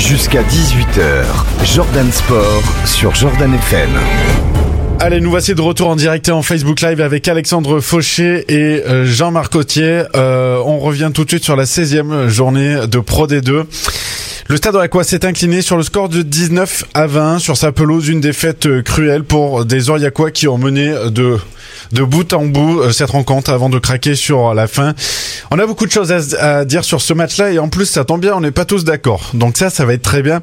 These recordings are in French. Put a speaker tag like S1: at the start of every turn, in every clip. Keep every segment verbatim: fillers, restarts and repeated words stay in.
S1: Jusqu'à dix-huit heures, Jordan Sport sur Jordan F M.
S2: Allez, nous voici de retour en direct et en Facebook Live avec Alexandre Fauché et Jean-Marc Autier. Euh, on revient tout de suite sur la seizième journée de Pro D deux. Le Stade Aurillacois s'est incliné sur le score de dix-neuf à vingt sur sa pelouse, une défaite cruelle pour des Aurillacois qui ont mené de de bout en bout cette rencontre avant de craquer sur la fin. On a beaucoup de choses à, à dire sur ce match-là et en plus ça tombe bien, on n'est pas tous d'accord. Donc ça, ça va être très bien.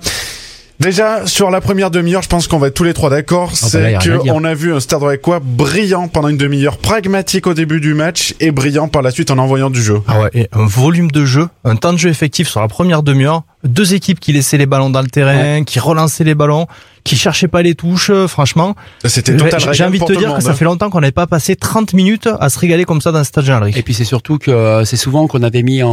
S2: Déjà, sur la première demi-heure, je pense qu'on va être tous les trois d'accord, oh c'est bah qu'on a vu un Stade Aurillacois brillant pendant une demi-heure, pragmatique au début du match et brillant par la suite en envoyant du jeu.
S3: Ah ouais, et un volume de jeu, un temps de jeu effectif sur la première demi-heure, deux équipes qui laissaient les ballons dans le terrain, ouais. qui relançaient les ballons, qui cherchaient pas les touches, franchement.
S2: C'était total.
S3: J'ai, j'ai envie de te dire que ça fait longtemps qu'on n'avait pas passé trente minutes à se régaler comme ça dans le Stade Jean-Alry.
S4: Et puis c'est surtout que c'est souvent qu'on avait mis en...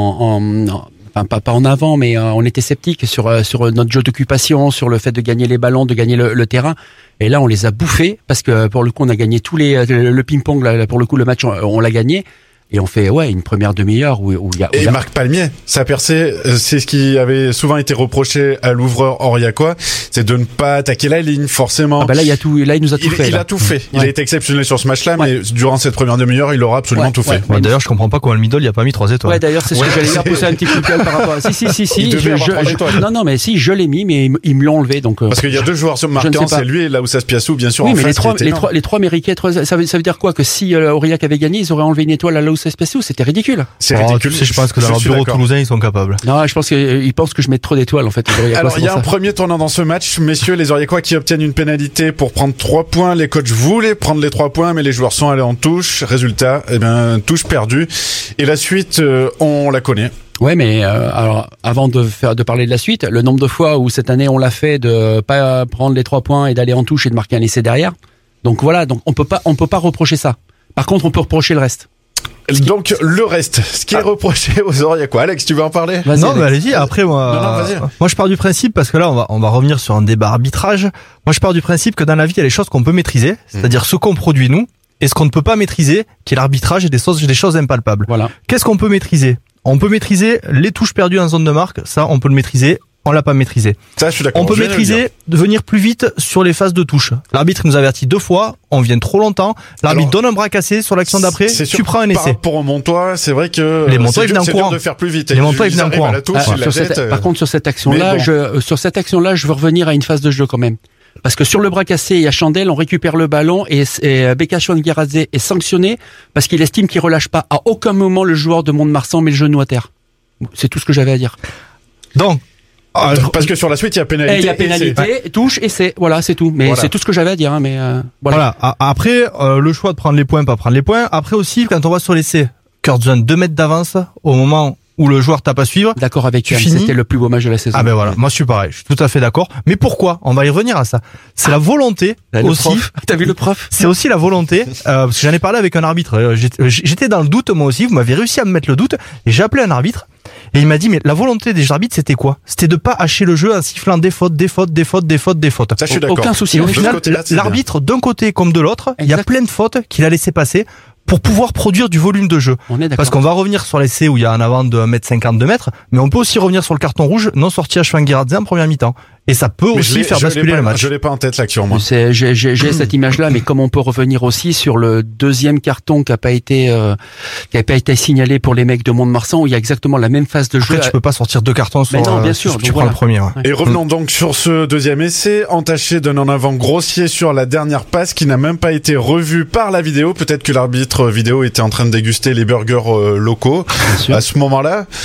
S4: en, en... Enfin, pas, pas en avant, mais euh, on était sceptique sur euh, sur notre jeu d'occupation, sur le fait de gagner les ballons, de gagner le, le terrain. Et là, on les a bouffés parce que pour le coup, on a gagné tous les le, le ping-pong. Là, pour le coup, le match, on, on l'a gagné. Et on fait ouais une première demi-heure où il y a.
S2: Et
S4: y a...
S2: Marc Palmier, sa percée, c'est ce qui avait souvent été reproché à l'ouvreur Aurillacois, c'est de ne pas attaquer la ligne forcément.
S4: Ah bah là il y a tout, là il nous a tout
S2: il,
S4: fait.
S2: Il
S4: là.
S2: a tout fait. Ouais. Il a été exceptionnel sur ce match-là,
S4: ouais.
S2: mais durant cette première demi-heure, il aura absolument
S4: ouais,
S2: tout
S4: ouais,
S2: fait.
S3: Ouais, d'ailleurs, je comprends pas comment le middle il a pas mis trois étoiles.
S4: Ouais, d'ailleurs c'est ce
S2: ouais,
S4: que j'allais dire, pousser un petit coup de gueule par rapport. À... Si si si si.
S2: Il
S4: je, je, je... Non non mais si je l'ai mis, mais ils me l'ont enlevé donc. Euh...
S2: Parce qu'il y a deux joueurs sur marquants, c'est lui et Laoussas Piassou bien sûr.
S4: Oui
S2: en
S4: mais
S2: face,
S4: les trois, les
S2: non.
S4: trois, les trois mériquaient. Ça veut, ça veut dire quoi que si euh, Aurillac avait gagné, ils auraient enlevé une étoile à Laoussas Piassou, c'était ridicule.
S2: C'est
S3: oh,
S2: ridicule.
S3: Tu sais, je pense que dans leur bureau toulousain, ils sont capables.
S4: Non, je pense qu'ils pensent que je mets trop d'étoiles, en fait.
S2: Alors, il y a un premier tournant dans ce match. Messieurs, les Aurillacois qui obtiennent une pénalité pour prendre trois points. Les coachs voulaient prendre les trois points, mais les joueurs sont allés en touche. Résultat, eh ben, touche perdue. Et la suite, euh, on la connaît.
S4: Ouais, mais euh, alors avant de faire de parler de la suite, le nombre de fois où cette année on l'a fait de pas prendre les trois points et d'aller en touche et de marquer un essai derrière. Donc voilà, donc on peut pas on peut pas reprocher ça. Par contre, on peut reprocher le reste.
S2: Donc le reste, ce qui est reproché aux Aurillacois. Alex, tu veux en parler ?
S3: Vas-y, Non, mais allez-y. Après, moi,
S2: non, non, vas-y.
S3: moi, je pars du principe parce que là, on va, on va revenir sur un débat arbitrage. Moi, je pars du principe que dans la vie, il y a les choses qu'on peut maîtriser, c'est-à-dire ce qu'on produit nous, et ce qu'on ne peut pas maîtriser, qui est l'arbitrage et des choses, des choses impalpables.
S4: Voilà.
S3: Qu'est-ce qu'on peut maîtriser ? On peut maîtriser les touches perdues en zone de marque. Ça, on peut le maîtriser. On l'a pas maîtrisé.
S2: Ça, je suis d'accord.
S3: On peut maîtriser de venir plus vite sur les phases de touche. L'arbitre nous avertit deux fois, on vient trop longtemps. L'arbitre Alors, donne un bras cassé sur l'action d'après, tu sûr, prends un essai.
S2: Par rapport aux Montois, c'est vrai que
S3: les Montois, ils venaient en courant.
S2: de faire plus vite.
S3: Les Montois, ils venaient en courant.
S4: Ah, sur cette, par contre, sur cette action-là, bon. je, sur cette action-là, je veux revenir à une phase de jeu quand même. Parce que sur le bras cassé, il y a Chandel, on récupère le ballon et, et Beka Chouanguiradze est sanctionné parce qu'il estime qu'il relâche pas à aucun moment le joueur de Mont-de-Marsan met le genou à terre. C'est tout ce que j'avais à dire.
S3: Donc,
S2: Ah, parce que sur la suite il y a pénalité,
S4: il y a pénalité, touche et c'est voilà c'est tout. Mais voilà. C'est tout ce que j'avais à dire. Hein, mais euh, voilà.
S3: voilà. Après euh, le choix de prendre les points, pas prendre les points. Après aussi quand on va sur l'essai, Kurt Zone deux mètres d'avance au moment où le joueur tape à suivre.
S4: D'accord avec tu finis. C'était le plus beau match de la saison.
S3: Ah ben voilà, moi je suis pareil, je suis tout à fait d'accord. Mais pourquoi ? On va y revenir à ça. C'est ah. la volonté Là, aussi.
S4: Prof. T'as vu le prof ?
S3: C'est aussi la volonté. Euh, parce que j'en ai parlé avec un arbitre. J'étais, j'étais dans le doute moi aussi. Vous m'avez réussi à me mettre le doute et j'ai appelé un arbitre. Et il m'a dit, mais la volonté des arbitres, c'était quoi ? C'était de pas hacher le jeu en sifflant des fautes, des fautes, des fautes, des fautes, des fautes.
S2: Ça, je suis d'accord.
S4: Aucun souci.
S3: Et au final, l'arbitre, d'un côté comme de l'autre, il y a plein de fautes qu'il a laissé passer pour pouvoir produire du volume de jeu.
S4: On est d'accord.
S3: Parce qu'on va revenir sur l'essai où il y a un avant de un mètre cinquante, deux mètres, mais on peut aussi revenir sur le carton rouge non sorti à Chouanguiradze en première mi-temps. Et ça peut mais aussi faire basculer
S2: pas,
S3: le match.
S2: Je l'ai pas en tête l'action, moi.
S4: C'est, j'ai, j'ai, j'ai cette image-là, mais comme on peut revenir aussi sur le deuxième carton qui a pas été, euh, qui a pas été signalé pour les mecs de Mont-de-Marsan, où il y a exactement la même phase de jeu.
S3: Après, tu peux pas sortir deux cartons sur.
S4: Mais non, bien sûr.
S3: Si tu
S4: voilà.
S3: prends le premier. Ouais.
S2: Et revenons donc sur ce deuxième essai, entaché d'un en avant grossier sur la dernière passe qui n'a même pas été revue par la vidéo. Peut-être que l'arbitre vidéo était en train de déguster les burgers euh, locaux à ce moment-là. Mmh.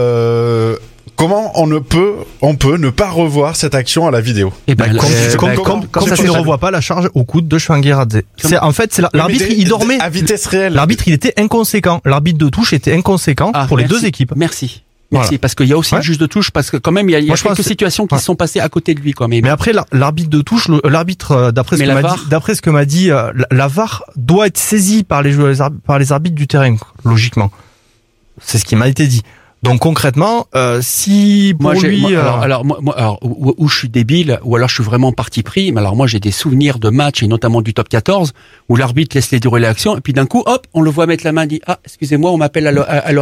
S2: Euh, Comment on ne peut, on peut ne pas revoir cette action à la vidéo ?
S3: Et ben, comme, euh, comme, comme, comme ça, tu ne revois pas la charge au coude de Chouanguiradze. C'est en fait, c'est la, l'arbitre, il dormait
S2: à vitesse réelle.
S3: L'arbitre, il était inconséquent. L'arbitre de touche était inconséquent ah, pour
S4: merci,
S3: les deux équipes.
S4: Merci. Merci, voilà. Parce qu'il y a aussi ouais. le juge de touche, parce que quand même il y a, il y a quelques situations qui ouais. sont passées à côté de lui quand même.
S3: Mais après l'arbitre de touche, l'arbitre d'après ce que m'a dit, d'après ce que m'a dit, la, la V A R doit être saisie par les joueurs, par les arbitres du terrain, logiquement. C'est ce qui m'a été dit. Donc concrètement, euh, si pour
S4: moi,
S3: lui,
S4: moi,
S3: euh...
S4: alors, alors, moi, moi, alors où, où je suis débile, ou alors je suis vraiment parti pris. Mais alors moi, j'ai des souvenirs de matchs et notamment du top quatorze où l'arbitre laisse les dérouler l'action et puis d'un coup, hop, on le voit mettre la main, dit ah, excusez-moi, on m'appelle à, le, à, à le...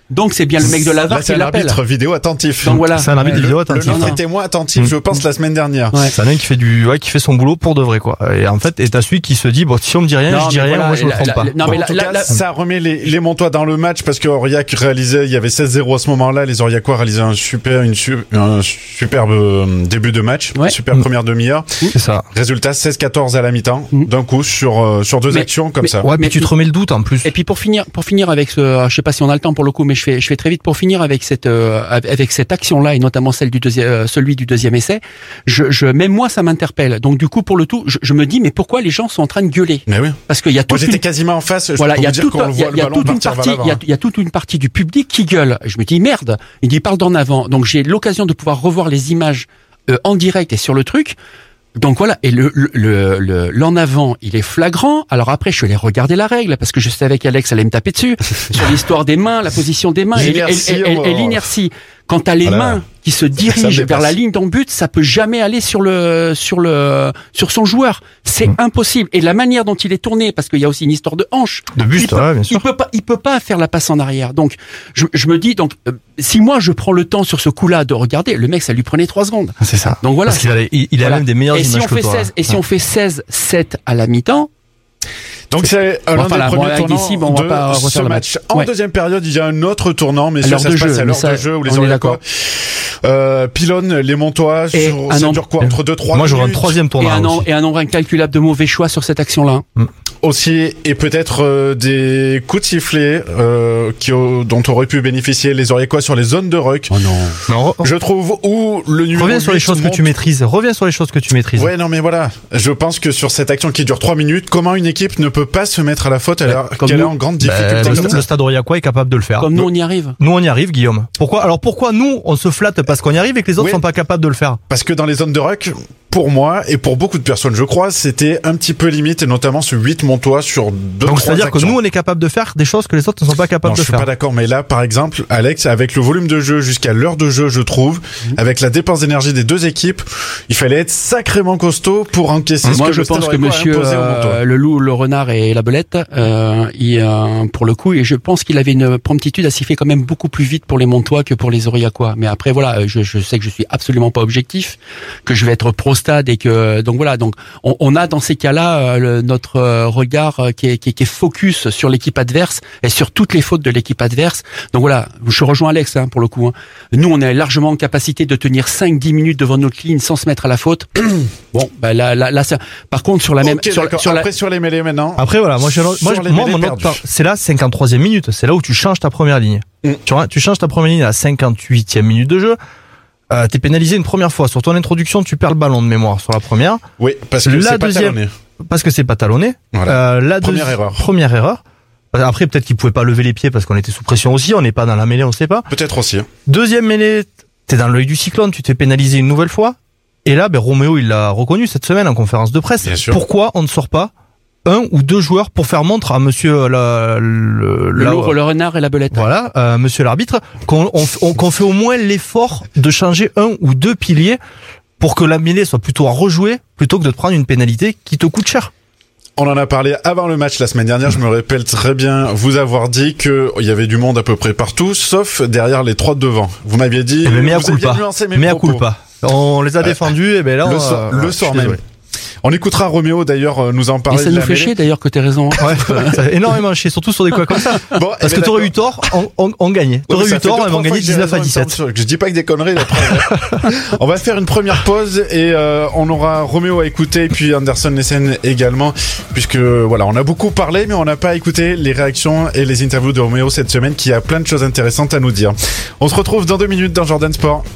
S4: Donc c'est bien le mec de la V A R qui
S2: l'appelle. C'est un
S4: l'appelle.
S2: arbitre vidéo attentif.
S4: Donc voilà.
S3: C'est un arbitre
S2: le,
S3: vidéo attentif.
S2: Le nôtre était moins attentif, je pense, la semaine dernière.
S4: Ouais.
S3: C'est un mec qui fait du, ouais, qui fait son boulot pour de vrai, quoi. Et en fait, et t'as celui qui se dit, bon, si on me dit rien,
S4: Non,
S3: je dis
S4: mais
S3: rien,
S4: voilà,
S3: moi je me
S4: la-
S3: trompe
S4: la-
S3: pas.
S4: la- non,
S2: Bon,
S4: mais
S2: en
S4: la-
S2: tout
S4: la-
S2: cas,
S4: la-
S2: ça remet les, les Montois dans le match parce que Aurillac réalisait, il y avait seize zéro à ce moment-là, les Aurillacois réalisaient un super, une su- un superbe euh, début de match,
S4: Ouais.
S2: super
S3: Mm.
S2: première demi-heure.
S3: C'est ça.
S2: Résultat seize quatorze à la mi-temps,
S4: Mm.
S2: d'un coup sur euh, sur deux
S4: Mais-
S2: actions comme
S4: mais-
S2: ça.
S3: Ouais,
S4: Mais-
S3: puis tu te remets le doute en plus.
S4: Et puis pour finir, pour finir avec ce, je sais pas si on a le temps pour le coup, mais je fais, je fais très vite pour finir avec cette, euh, avec cette action-là et notamment celle du deuxième, euh, celui du deuxième essai. Je, je, même moi, ça m'interpelle. Donc du coup, pour le tout, je, je me dis, mais pourquoi les gens sont en train de gueuler?
S2: Mais oui.
S4: Parce qu'il y a
S2: Moi
S4: toute
S2: j'étais
S4: une,
S2: quasiment en face. Je
S4: voilà,
S2: peux
S4: il y a
S2: vous dire
S4: toute,
S2: qu'on le
S4: il y a,
S2: voit
S4: il y a
S2: le ballon
S4: toute une
S2: partir vers
S4: partie, il y a,
S2: l'avant.
S4: il y a toute une partie du public qui gueule. Je me dis merde. Il dit parle d'en avant. Donc j'ai l'occasion de pouvoir revoir les images euh, en direct et sur le truc. Donc voilà, et le le le le- l'en avant, il est flagrant. Alors après, je suis allé regarder la règle parce que je savais qu'Alex allait me taper dessus sur l'histoire des mains, la position des mains et, et,
S2: L'inertie,
S4: et- et-
S2: oh.
S4: et l'inertie. Quand t'as les
S2: Voilà.
S4: mains qui se
S2: Ça
S4: dirigent
S2: dépasse.
S4: vers la ligne d'en but, ça peut jamais aller sur le sur le sur son joueur. C'est
S3: Mmh.
S4: impossible. Et la manière dont il est tourné, parce qu'il y a aussi une histoire de hanche.
S3: De
S4: il
S3: buste,
S4: peut,
S3: ouais, bien
S4: il
S3: sûr.
S4: peut pas, il peut pas faire la passe en arrière. Donc, je, je me dis donc, euh, si moi je prends le temps sur ce coup-là de regarder, le mec ça lui prenait trois secondes.
S3: C'est ça.
S4: Donc voilà.
S3: Parce qu'il a, il, il a
S4: Voilà.
S3: même des meilleures
S4: Et si
S3: images
S4: on
S3: que
S4: fait
S3: toi.
S4: seize, et si
S3: Ouais.
S4: on fait seize sept à la mi-temps,
S2: Donc c'est
S4: Bon,
S2: l'un
S4: enfin,
S2: des
S4: là, bon,
S2: premiers
S4: avec
S2: tournants
S4: ici, bon, on va
S2: de
S4: pas refaire
S2: ce
S4: le
S2: match.
S4: match.
S2: En
S4: Ouais.
S2: deuxième période, il y a un autre tournant, mais
S4: À l'heure
S2: ça
S4: de
S2: se passe
S4: jeu,
S2: à
S4: mais
S2: l'heure
S4: ça,
S2: de jeu où les
S4: on est
S2: Aurillacois
S4: d'accord.
S2: euh, pilonnent les Montois
S4: Et
S2: sur,
S4: un
S2: ça
S4: an-
S2: dure quoi, entre deux trois
S3: Moi, j'aurais un
S2: minutes
S3: troisième
S4: et
S3: tournant
S4: un, an,
S3: aussi.
S4: et un nombre incalculable de mauvais choix sur cette action-là.
S2: aussi, et peut-être euh, des coups de sifflet euh, qui, au- dont auraient pu bénéficier les Aurillacois sur les zones de ruck.
S4: Oh non.
S3: Non, re-
S2: Je trouve où le numéro
S3: reviens sur les
S2: huit
S3: choses que
S2: monte-
S3: tu maîtrises. Reviens sur les choses que tu maîtrises.
S2: Ouais, non, mais voilà. Je pense que sur cette action qui dure trois minutes, comment une équipe ne peut pas se mettre à la faute alors
S4: comme
S2: qu'elle est
S4: nous.
S2: en grande
S3: Bah,
S2: difficulté
S3: le,
S2: comme ça.
S3: le Stade Aurillacois est capable de le faire.
S4: Comme nous, on y arrive.
S3: Nous, on y arrive, Guillaume. Pourquoi? Alors pourquoi nous, on se flatte parce qu'on y arrive et que les autres
S2: Oui.
S3: sont pas capables de le faire?
S2: Parce que dans les zones de ruck, pour moi et pour beaucoup de personnes, je crois, c'était un petit peu limite, et notamment ce huit Montois sur deux,
S3: Donc
S2: trois
S3: c'est-à-dire que
S2: actions.
S3: nous, on est capable de faire des choses que les autres ne sont pas capables
S2: Non, je
S3: de
S2: suis
S3: faire.
S2: pas d'accord, mais là, par exemple, Alex, avec le volume de jeu jusqu'à l'heure de jeu, je trouve, avec la dépense d'énergie des deux équipes, il fallait être sacrément costaud pour encaisser ce
S4: Moi,
S2: que
S4: je
S2: le Stade
S4: pense que
S2: Aurillacois a
S4: monsieur
S2: imposé aux Montois.
S4: euh, le loup, le renard et la belette, euh, il, euh, pour le coup, et je pense qu'il avait une promptitude à siffler quand même beaucoup plus vite pour les Montois que pour les Aurillacois. Mais après, voilà, je, je sais que je suis absolument pas objectif, que je vais être pro stade et que donc voilà, donc on, on a dans ces cas-là euh, le- notre euh, regard euh, qui est, qui, est, qui est focus sur l'équipe adverse et sur toutes les fautes de l'équipe adverse. Donc voilà, je rejoins Alex hein, pour le coup. Hein. Nous, on est largement en capacité de tenir cinq dix minutes devant notre ligne sans se mettre à la faute. Bon, bah là, là, là, ça... par contre sur la même,
S2: Ok,
S4: sur,
S2: d'accord.
S4: sur la,
S2: Après, sur les mêlées maintenant.
S3: Après voilà, moi, je, moi,
S2: Sur
S3: je-
S2: les
S3: moi
S2: mêlées
S3: mon autre
S2: perdues.
S3: part, c'est la cinquante-troisième minute, c'est là où tu changes ta première ligne.
S2: Mm.
S3: Tu vois, tu changes ta première ligne à la cinquante-huitième minute de jeu. Euh, t'es pénalisé une première fois. Sur ton introduction, tu perds le ballon de mémoire sur la première,
S2: Oui, parce que
S3: La
S2: c'est pas
S3: deuxième-
S2: talonné.
S3: parce que c'est pas talonné.
S2: Voilà.
S3: Euh, la
S2: Première
S3: deuxi-
S2: erreur.
S3: Première erreur. Après, peut-être qu'ils pouvaient pas lever les pieds parce qu'on était sous pression aussi. On n'est pas dans la mêlée, on sait pas.
S2: Peut-être aussi. hein.
S3: Deuxième mêlée, t'es dans l'œil du cyclone, tu te fais pénaliser une nouvelle fois. Et là, ben, Roméo, il l'a reconnu cette semaine en conférence de presse.
S2: Bien sûr.
S3: Pourquoi on ne sort pas un ou deux joueurs pour faire montre à monsieur la, le,
S4: le
S3: la-
S4: loup, le renard et la belette.
S3: voilà, euh, monsieur l'arbitre, qu'on on, on- qu'on fait au moins l'effort de changer un ou deux piliers pour que la mêlée soit plutôt à rejouer plutôt que de te prendre une pénalité qui te coûte cher.
S2: On en a parlé avant le match la semaine dernière. Je me rappelle très bien vous avoir dit que il y avait du monde à peu près partout, sauf derrière les trois de devant. Vous m'aviez dit.
S3: Eh ben, mea
S2: vous aviez
S3: culpa.
S2: nuancé mes
S3: Mea
S2: propos.
S3: culpa. On les a défendus, et ben là,
S2: Le,
S3: on,
S2: soir-
S3: euh,
S2: le
S3: ouais,
S2: soir
S3: je suis
S2: même.
S3: désolé.
S2: On écoutera Roméo d'ailleurs euh, nous en
S4: Et
S2: parler.
S4: ça
S2: de
S4: nous
S2: la
S4: fait
S2: mêlée.
S4: chier d'ailleurs que t'aies raison.
S3: Ouais, ça a énormément chier, surtout sur des coups comme ça.
S2: Bon,
S3: Parce
S2: eh
S3: que
S2: ben,
S3: t'aurais eu
S2: d'accord.
S3: tort, on, on, on gagnait.
S2: Ouais,
S3: T'aurais
S2: mais ça
S3: eu
S2: fait
S3: tort,
S2: deux,
S3: on
S2: trois
S3: gagné
S2: fois que j'ai
S3: dix-neuf à
S2: raison, il me
S3: dix-sept.
S2: semble, que je dis pas que des conneries. Là, on va faire une première pause et euh, on aura Roméo à écouter et puis Anderson Nessen également, puisque voilà, on a beaucoup parlé mais on n'a pas écouté les réactions et les interviews de Roméo cette semaine, qui a plein de choses intéressantes à nous dire. On se retrouve dans deux minutes dans Jordan Sport.